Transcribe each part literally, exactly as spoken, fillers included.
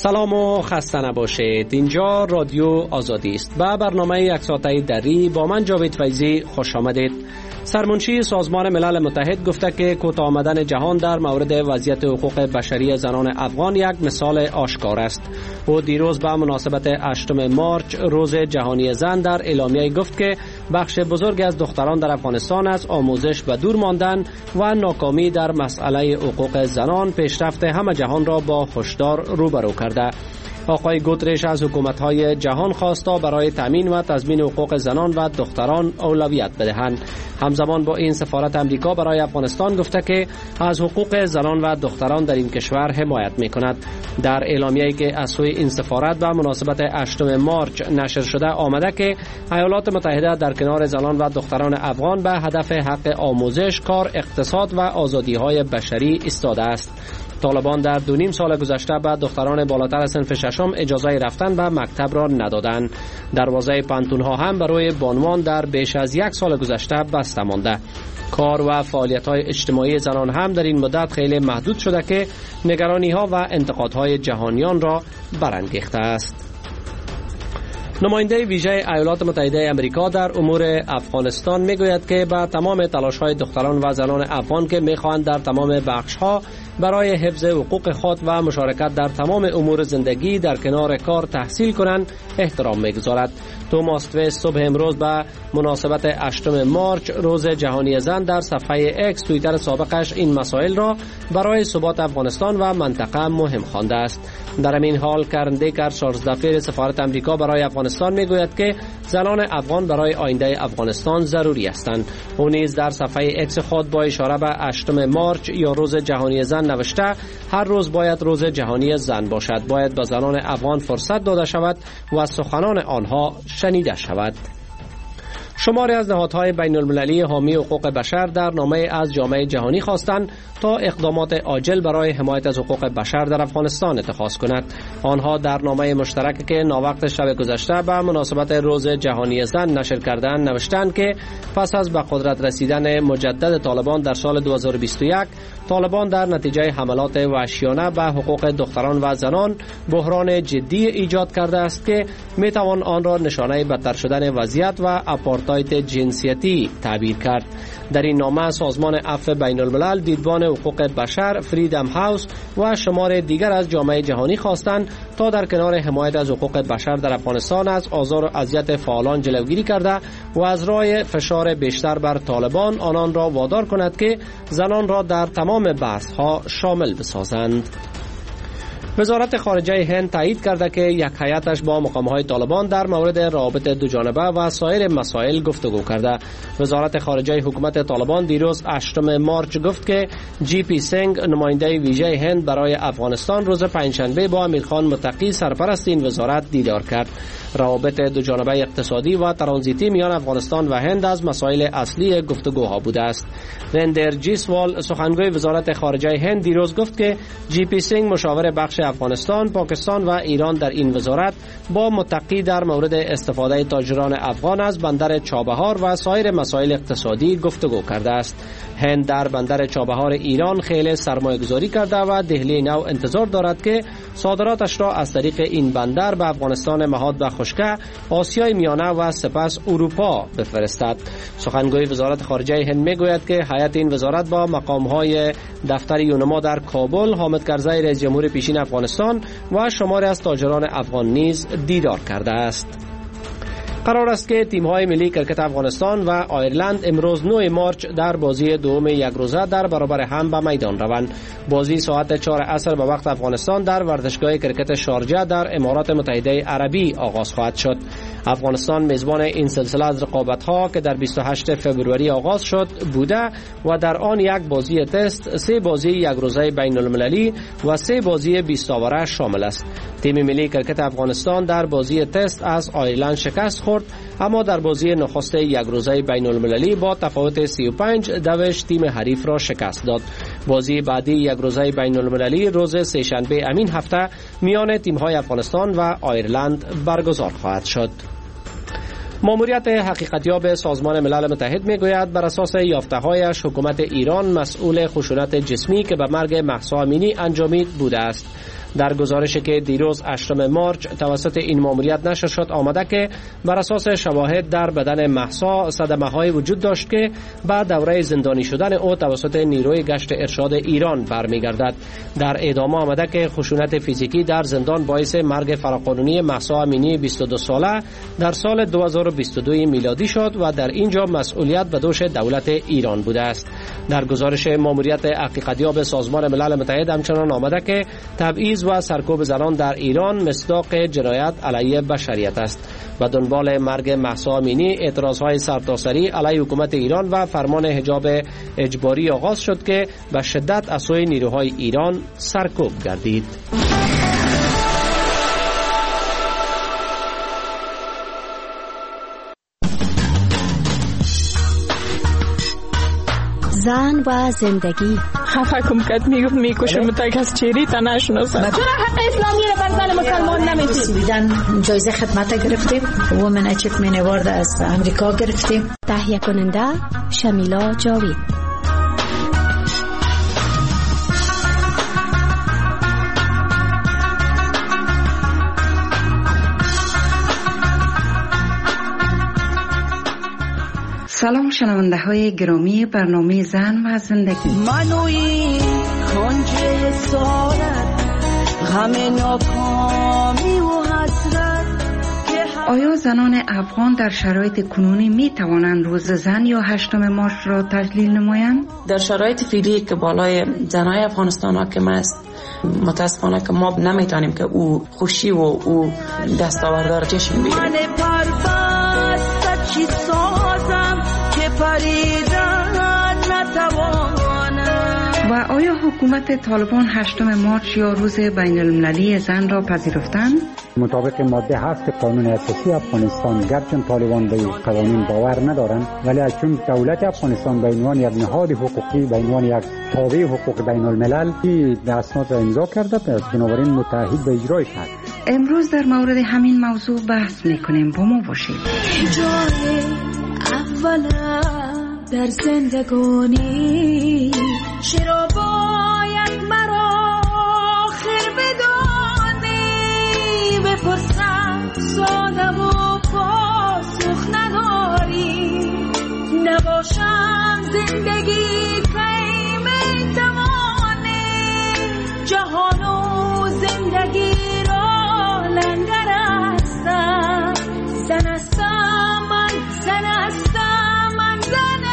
سلام و خسته نباشید. اینجا رادیو آزادی است و برنامه یک ساعته دری با من جاوید فیضی خوش آمدید. سرمنشی سازمان ملل متحد گفته که کوتاه آمدن جهان در مورد وضعیت حقوق بشری زنان افغان یک مثال آشکار است. او دیروز به مناسبت هشتم مارچ روز جهانی زن در اعلامیه گفت که بخش بزرگی از دختران در افغانستان از آموزش به دور ماندن و ناکامی در مسئله حقوق زنان پیشرفت همه جهان را با هشدار روبرو کرده. آقای گوترش از حکومت‌های جهان خواستا برای تامین و تضمین حقوق زنان و دختران اولویت بدهند. همزمان با این سفارت امریکا برای افغانستان گفته که از حقوق زنان و دختران در این کشور حمایت می‌کند. در اعلامیه‌ای که از سوی این سفارت به مناسبت هشتم مارچ نشر شده آمده که ایالات متحده در کنار زنان و دختران افغان به هدف حق آموزش، کار، اقتصاد و آزادی‌های بشری ایستاده است. طالبان در دو نیم سال گذشته به دختران بالاتر از صنف ششم اجازه رفتن به مکتب را ندادند. دروازه پانتون‌ها هم برای بانوان در بیش از یک سال گذشته بسته مانده. کار و فعالیت‌های اجتماعی زنان هم در این مدت خیلی محدود شده که نگرانی‌ها و انتقادهای جهانیان را برانگیخته است. نماینده ویژه ایالات متحده آمریکا در امور افغانستان میگوید که با تمام تلاش‌های دختران و زنان افغان که می‌خواهند در تمام بخش‌ها برای حفظ حقوق خود و مشارکت در تمام امور زندگی در کنار کار تحصیل کنند احترام می‌گذارد. توماس ویست صبح امروز به مناسبت هشتم مارچ روز جهانی زن در صفحه اکس توییتر سابقش این مسائل را برای ثبات افغانستان و منطقه مهم خوانده است. در این حال کرن دیکر چارلز دفیر سفارت امریکا برای افغانستان میگوید که زنان افغان برای آینده افغانستان ضروری هستند. او نیز در صفحه اکس خود با اشاره به هشتم مارچ یا روز جهانی زن نوشته هر روز باید روز جهانی زن باشد. باید به زنان افغان فرصت داده شود و سخنان آنها شنیده شود. شماری از نهادهای بین المللی حامی حقوق بشر در نامه از جامعه جهانی خواستند تا اقدامات عاجل برای حمایت از حقوق بشر در افغانستان اتخاذ کند. آنها در نامه مشترک که ناوقت شب گذشته به مناسبت روز جهانی زن نشر کردند نوشتند که پس از به قدرت رسیدن مجدد طالبان در سال دو هزار و بیست و یک، طالبان در نتیجه حملات وحشیانه به حقوق دختران و زنان بحران جدی ایجاد کرده است که می توان آن را نشانه بدتر شدن وضعیت و آپارتاید جنسیتی تعبیر کرد. در این نامه سازمان عفو بین الملل، دیدبان حقوق بشر، فریدم هاوس و شمار دیگر از جامعه جهانی خواستند تا در کنار حمایت از حقوق بشر در افغانستان از آزار و اذیت فعالان جلوگیری کرده و از راه فشار بیشتر بر طالبان آنان را وادار کند که زنان را در تمام بحث‌ها شامل بسازند. وزارت خارجه هند تایید کرده که یک هیئتش با مقام‌های طالبان در مورد روابط دوجانبه و سایر مسائل گفتگو کرده. وزارت خارجه حکومت طالبان دیروز هشتم مارچ گفت که جی پی سینگ نماینده ویژه هند برای افغانستان روز پنجشنبه با امیرخان متقی سرپرست این وزارت دیدار کرد. روابط دوجانبه اقتصادی و ترانزیتی میان افغانستان و هند از مسائل اصلی گفتگوها بوده است. رندر جیسوال سخنگوی وزارت خارجه هند دیروز گفت که جی پی سینگ مشاور بخش افغانستان، پاکستان و ایران در این وزارت با متقی در مورد استفاده تاجران افغان از بندر چابهار و سایر مسائل اقتصادی گفتگو کرده است. هند در بندر چابهار ایران خیلی سرمایه‌گذاری کرده و دهلی نو انتظار دارد که صادراتش را از طریق این بندر به افغانستان مهاد و خشکه، آسیای میانه و سپس اروپا بفرستد. سخنگوی وزارت خارجه هند میگوید که هیئت این وزارت با مقام‌های دفتر یونما در کابل، حامد کرزی رئیس جمهور پیشین افغانستان و شماری از تاجران افغان نیز دیدار کرده است. قرار است که تیم‌های ملی کرکت افغانستان و آیرلند امروز نه مارچ در بازی دوم یک روزه در برابر هم به میدان روند. بازی ساعت چهار عصر به وقت افغانستان در ورزشگاه کرکت شارجه در امارات متحده عربی آغاز خواهد شد. افغانستان میزبان این سلسله از رقابت‌ها که در بیست و هشتم فوریه آغاز شد بوده و در آن یک بازی تست، سه بازی یک روزه بین المللی و سه بازی بیست اوره شامل است. تیم ملی کرکت افغانستان در بازی تست از آیرلند شکست خورد، اما در بازی نخست یک روزه بین المللی با تفاوت سی و پنج دوش تیم حریف را شکست داد. بازی بعدی یک روزه بین المللی روز سه‌شنبه امین هفته میان تیم‌های افغانستان و آیرلند برگزار خواهد شد. ماموریت حقیقتیاب سازمان ملل متحد میگوید بر اساس یافته‌هایش حکومت ایران مسئول خشونت جسمی که به مرگ مهسا امینی انجامید بوده است. در گزارشی که دیروز هشتم مارچ توسط این ماموریت نشر شد آمده که بر اساس شواهد در بدن مهسا صدمه‌های وجود داشت که بعد دوره زندانی شدن او توسط نیروی گشت ارشاد ایران برمیگردد. در ادامه آمده که خشونت فیزیکی در زندان باعث مرگ فراقانونی مهسا امینی بیست و دو ساله در سال دو هزار و بیست و دو میلادی شد و در اینجا مسئولیت به دوش دولت ایران بوده است. در گزارش ماموریت حقیقتیاب سازمان ملل متحد همچنان آمده که تبعیض و سرکوب زنان در ایران مصداق جنایت علیه بشریت است. و دنبال مرگ مهسا امینی اعتراضهای سرتاسری علیه حکومت ایران و فرمان حجاب اجباری آغاز شد که به شدت از سوی نیروهای ایران سرکوب گردید. زن و زندگی. خفه کم کد میگفت میکشم تا کس چیری تا نشناسم. چرا حق اسلامی رو بر زن مسلمان نمیدید؟ بیدن جایزه خدمت گرفتیم. وومن اچیومنت اوارد از امریکا گرفتیم. تهیه کننده شمیلا جاوید. سلام شنونده های گرامی برنامه زن و زندگی. منوی کنج سارت غم ناکامی و حسرت. آیا زنان افغان در شرایط کنونی می توانند روز زن یا هشتم مارچ را تجلیل نمایند؟ در شرایط فعلی که بالای زنای افغانستان حاکم است متاسفانه که ما نمیتونیم که او خوشی و او دستاوردها را جشن بگیریم. من پربست چی سازم که پریدن نتوانم. و آیا حکومت طالبان هشتم مارچ یا روز بین المللی زن را پذیرفتند؟ مطابق ماده هفت قانون اساسی افغانستان گرچند طالبان به قوانین باور ندارند ولی چون دولت افغانستان به عنوان یک نهاد حقوقی به عنوان یک تابع حقوق بین الملل اسناد را امضا کرده است بنابراین متعهد به اجرایش است. امروز در مورد همین موضوع بحث میکنیم. با ما باشید. جای اولا در زندگانی چرا باید مرا آخر بدانی؟ بپرسم سادم و پاسخ نداری. نباشم زندگی قیم توانی. جهان و زندگی را لنگر هستم. زن هستم من، زن هستم من، زن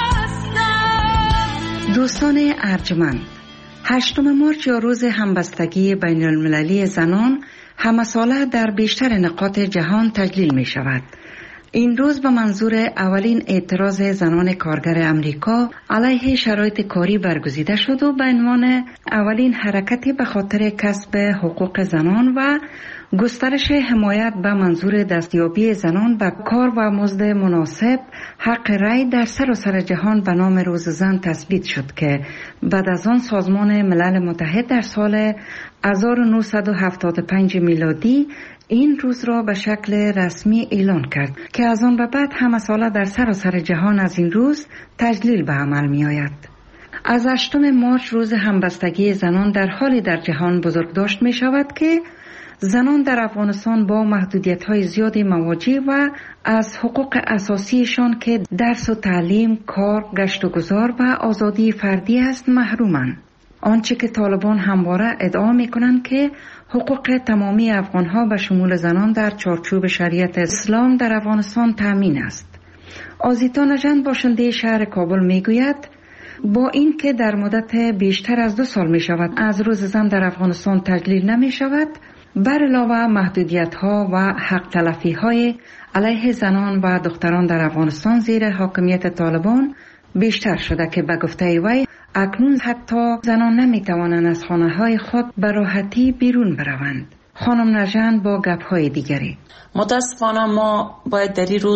هستم. دوستان ارجمند، هشتم مارچ یا روز همبستگی بین المللی زنان همه ساله در بیشتر نقاط جهان تجلیل می شود. این روز به منظور اولین اعتراض زنان کارگر امریکا علیه شرایط کاری برگزیده شد و به عنوان اولین حرکتی به خاطر کسب حقوق زنان و گسترش حمایت به منظور دستیابی زنان به کار و مزد مناسب حق رأی در سراسر جهان به نام روز زن تثبیت شد که بعد از آن سازمان ملل متحد در سال هزار و نهصد و هفتاد و پنج میلادی این روز را به شکل رسمی اعلان کرد که از آن به بعد همه ساله در سراسر جهان از این روز تجلیل به عمل می آید. از هشتم مارچ روز همبستگی زنان در حالی در جهان بزرگداشت می شود که زنان در افغانستان با محدودیت‌های زیادی مواجه و از حقوق اساسیشان که درس و تعلیم، کار، گشت و گذار و آزادی فردی است محرومند. آنچه که طالبان همواره ادعا می‌کنند که حقوق تمامی افغان‌ها به شمول زنان در چارچوب شریعت اسلام در افغانستان تامین است. آزیتا نژند باشنده شهر کابل می‌گوید با این که در مدت بیشتر از دو سال می‌شود از روز زن در افغانستان تجلیل نمی‌شود، بر علاوه محدودیت‌ها و حق تلفی‌های علیه زنان و دختران در افغانستان زیر حاکمیت طالبان بیشتر شده که به گفته وی اکنون حتی زنان نمی‌توانند از خانه‌های خود به راحتی بیرون بروند. خانم نژند با گپ‌های دیگری: متاسفانه ما باید در این روز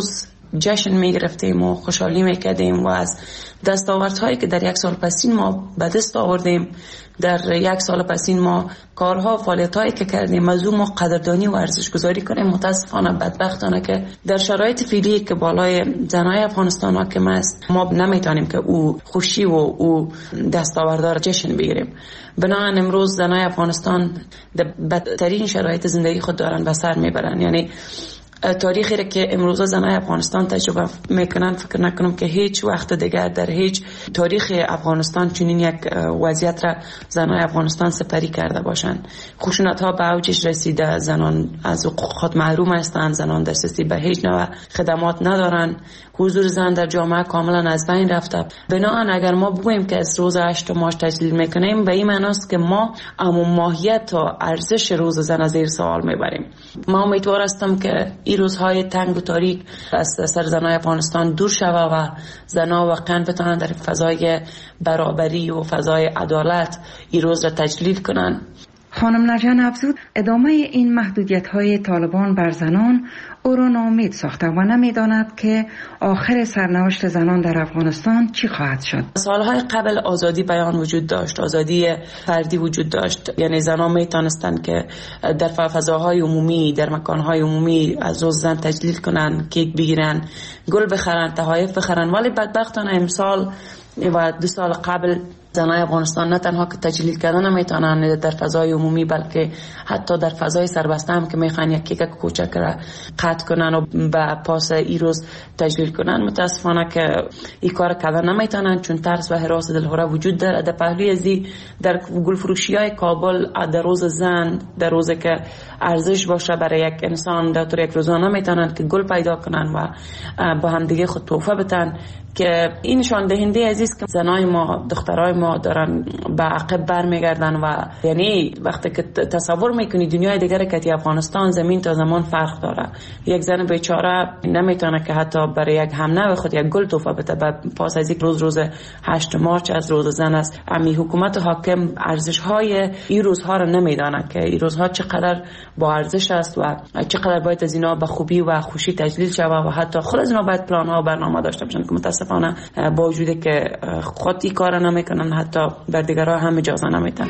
جشن میگرفتیم و خوشحالی میکردیم و از دستاوردهایی که در یک سال پسین ما به دست آوردیم، در یک سال پسین ما کارها فعالیتایی که کردیم از اون ما قدردانی و ارزش گذاری کنیم. متاسفانه بدبختانه که در شرایط فعلی که بالای زنای افغانستان حاکم است ما نمیتونیم که او خوشی و او دستاوردها را جشن بگیریم. بنابراین امروز زنای افغانستان در بدترین شرایط زندگی خود دارن به سر میبرن. یعنی تاریخی را که امروز زنای افغانستان تجربه میکنن فکر نکنم که هیچ وقت دیگر در هیچ تاریخ افغانستان چنین یک وضعیت را زنای افغانستان سپری کرده باشند. خشونت ها به اوجش رسیده، زنان از حقوق خود محروم هستند، زنان دسترسی به هیچ نوع خدمات ندارند، حضور زن در جامعه کاملا از بین رفته. بنابراین اگر ما بگوییم که از روز هشت مارچ تجلیل میکنیم به این معنی است که ما اما ماهیت و ارزش روز زن از زیر سوال میبریم. ما امیدوار هستم که این روزهای تنگ و تاریک از سر زنای افغانستان دور شوه و زنها واقعا بتونن در فضای برابری و فضای عدالت این روز را تجلیل کنن. خانم نجان افزود ادامه این محدودیت های طالبان بر زنان او را ناامید ساخته و نمیداند که آخر سرنوشت زنان در افغانستان چی خواهد شد. سالهای قبل آزادی بیان وجود داشت، آزادی فردی وجود داشت. یعنی زنان میتونستند که در فضاهای عمومی، در مکانهای عمومی از روز زن تجلیل کنن، کیک بگیرن، گل بخرن، تحایف بخرن. ولی بدبختانه امسال و دو سال قبل زنای افغانستان نه تنها که تجلیل کردن نمیتونن در فضای عمومی بلکه حتی در فضای سربسته هم که میخوان یک کیک کوچک را قطع کنن و به پاس این روز تجلیل کنن. متاسفانه که این کار کردن نمیتونن چون ترس و هراس دلهوره وجود داره. در پهلوی ازی در گل فروشی های کابل در روز زن، در روزی که ارزش باشه برای یک انسان در طور یک روزانه نمیتونن که گل پیدا کنن و با هم دیگه خود تحفه بدن که این نشان دهنده عزیز که زنای ما، دخترای ما دارن به عقب برمیگردن و یعنی وقتی که تصور میکنی دنیای دیگر که افغانستان زمین تا زمان فرق داره. یک زن بیچاره نمیتونه که حتی برای یک همنوع خود یک گل تحفه بده. بعد پاس از یک روز روز هشت مارچ از روز زن است. امی حکومت حاکم ارزش های این روزها را نمیدانه که این روزها چقدر با ارزش است و چقدر باید از اینا به خوبی و خوشی تجلیل شود و حتی خود از اینا باید پلان ها و برنامه داشته باشن که متاسفانه با وجودی که خود این کار نمیکنن حتی بر دیگرها هم اجازه نمیدن.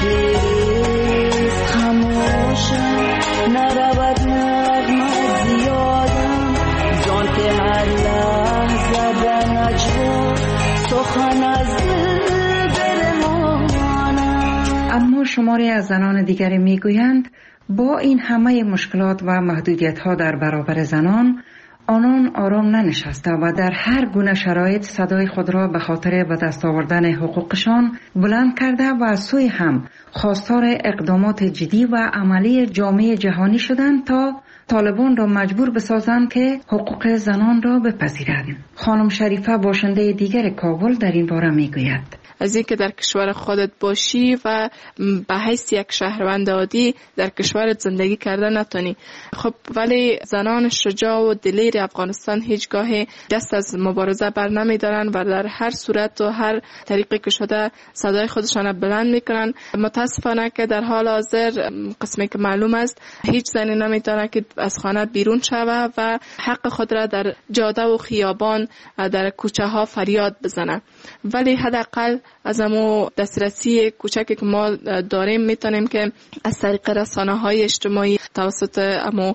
اما شماری از زنان دیگری میگویند با این همه مشکلات و محدودیت ها در برابر زنان آنان آرام ننشسته و در هر گونه شرایط صدای خود را به خاطر به دست آوردن حقوقشان بلند کرده و از سوی هم خواستار اقدامات جدی و عملی جامعه جهانی شدند تا طالبان را مجبور بسازند که حقوق زنان را بپذیرند. خانم شریفه باشنده دیگر کابل در این باره میگوید از اینکه در کشور خودت باشی و به حیث یک شهروند عادی در کشورت زندگی کرده نتونی. خب ولی زنان شجاع و دلیر افغانستان هیچگاه دست از مبارزه بر نمیدارن و در هر صورت و هر طریقی که شده صدای خودشان بلند میکنن. متاسفانه که در حال حاضر قسمی که معلوم است هیچ زنی نمیتونه که از خانه بیرون شوه و حق خود را در جاده و خیابان در کوچه ها فریاد بزنه. ولی حداقل از امو دسترسی کوچکی که ما داریم میتونیم که از طریق رسانه های اجتماعی توسط امو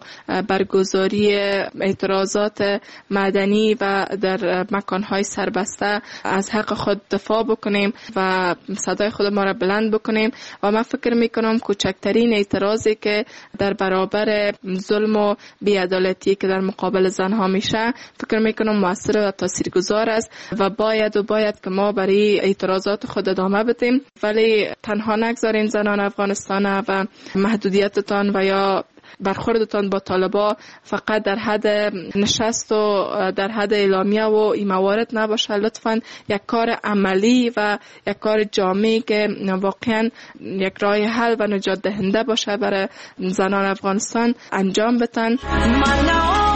برگزاری اعتراضات مدنی و در مکان های سربسته از حق خود دفاع بکنیم و صدای خود ما را بلند بکنیم. و من فکر میکنم کوچکترین اعتراضی که در برابر ظلم و بی‌عدالتی که در مقابل زنها میشه فکر میکنم موثر و تاثیرگذار است و باید و باید که ما برای اعتراضات خود ادامه بدیم. ولی تنها نگذارین زنان افغانستان و محدودیتتان و یا برخوردتان با طالبا فقط در حد نشست و در حد اعلامیه و این موارد نباشه. لطفاً یک کار عملی و یک کار جامعی که واقعاً یک راه حل و نجات دهنده باشه برای زنان افغانستان انجام بدن.